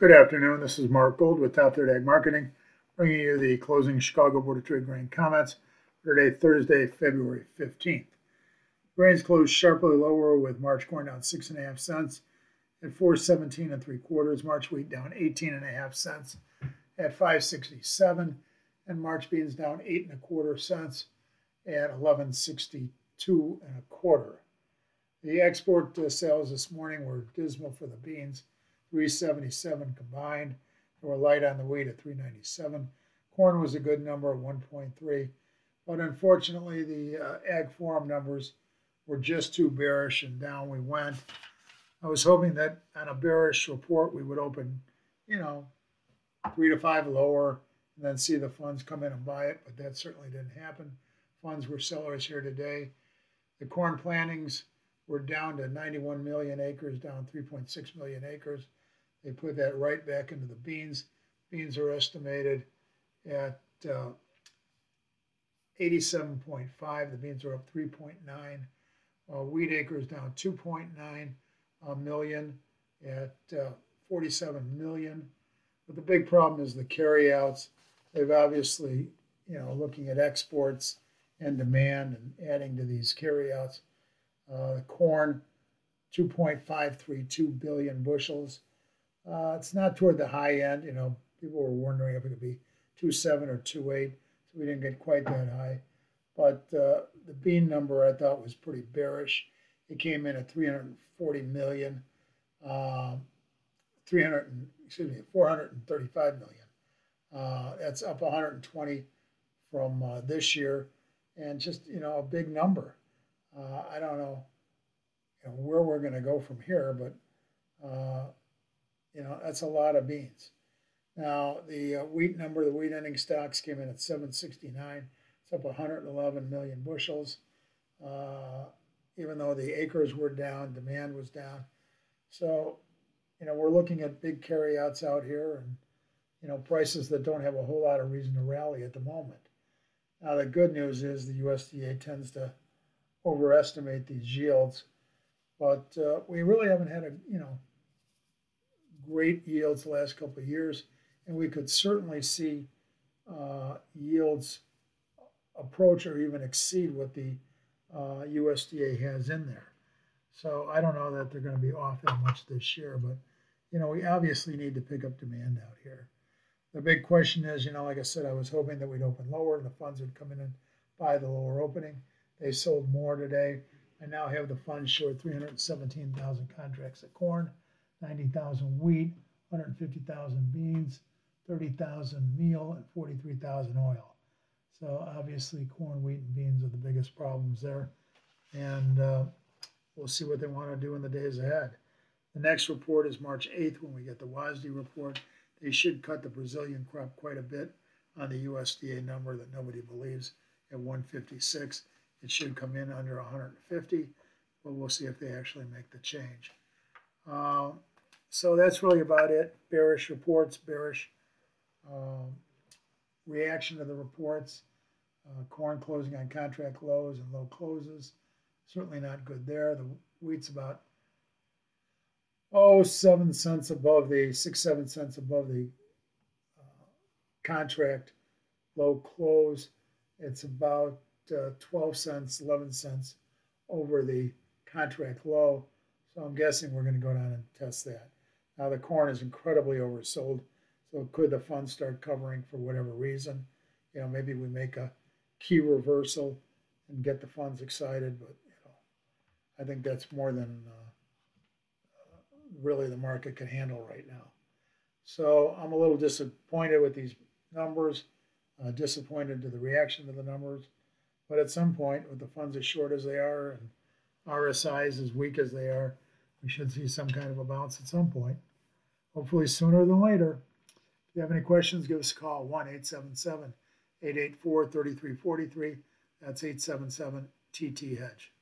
Good afternoon. This is Mark Gold with Top Third Ag Marketing, bringing you the closing Chicago Board of Trade grain comments for today, Thursday, February 15th. Grains closed sharply lower with March corn down 6.5 cents at 4.17 3/4. March wheat down 18.5 cents at 5.67, and March beans down 8.25 cents at 11.62 1/4. The export sales this morning were dismal for the beans. 377 combined. They were light on the wheat at 397. Corn was a good number at 1.3, but unfortunately the Ag Forum numbers were just too bearish and down we went. I was hoping that on a bearish report we would open, 3 to 5 lower and then see the funds come in and buy it, but that certainly didn't happen. Funds were sellers here today. The corn plantings were down to 91 million acres, down 3.6 million acres. They put that right back into the beans. Beans are estimated at 87.5. The beans are up 3.9. Wheat acres down 2.9 million at 47 million. But the big problem is the carryouts. They've obviously, looking at exports and demand and adding to these carryouts. The corn, 2.532 billion bushels. It's not toward the high end. People were wondering if it could be 2.7 or 2.8, so we didn't get quite that high. But the bean number I thought was pretty bearish. It came in at 340 million, 435 million. That's up 120 from this year, and just a big number. I don't know, where we're going to go from here, but that's a lot of beans. Now the wheat number, the wheat ending stocks came in at 769. It's up 111 million bushels. Even though the acres were down, demand was down. So, we're looking at big carryouts out here, and prices that don't have a whole lot of reason to rally at the moment. Now the good news is the USDA tends to overestimate these yields, but we really haven't had great yields the last couple of years, and we could certainly see yields approach or even exceed what the USDA has in there. So I don't know that they're going to be off that much this year, but we obviously need to pick up demand out here. The big question is, like I said, I was hoping that we'd open lower and the funds would come in and buy the lower opening. They sold more today. I now have the funds short 317,000 contracts of corn, 90,000 wheat, 150,000 beans, 30,000 meal, and 43,000 oil. So obviously corn, wheat, and beans are the biggest problems there. And we'll see what they want to do in the days ahead. The next report is March 8th when we get the WASDE report. They should cut the Brazilian crop quite a bit on the USDA number that nobody believes at 156. It should come in under 150, but we'll see if they actually make the change. So that's really about it. Bearish reports, bearish reaction to the reports. Corn closing on contract lows and low closes. Certainly not good there. The wheat's about 7 cents above the 6-7 cents above the contract low close. It's about 12 cents, 11 cents over the contract low. So I'm guessing we're going to go down and test that. Now the corn is incredibly oversold. So could the funds start covering for whatever reason? Maybe we make a key reversal and get the funds excited, but I think that's more than really the market can handle right now. So I'm a little disappointed with these numbers, disappointed to the reaction to the numbers. But at some point, with the funds as short as they are and RSIs as weak as they are, we should see some kind of a bounce at some point, hopefully sooner than later. If you have any questions, give us a call, 1-877-884-3343. That's 877-TT-HEDGE.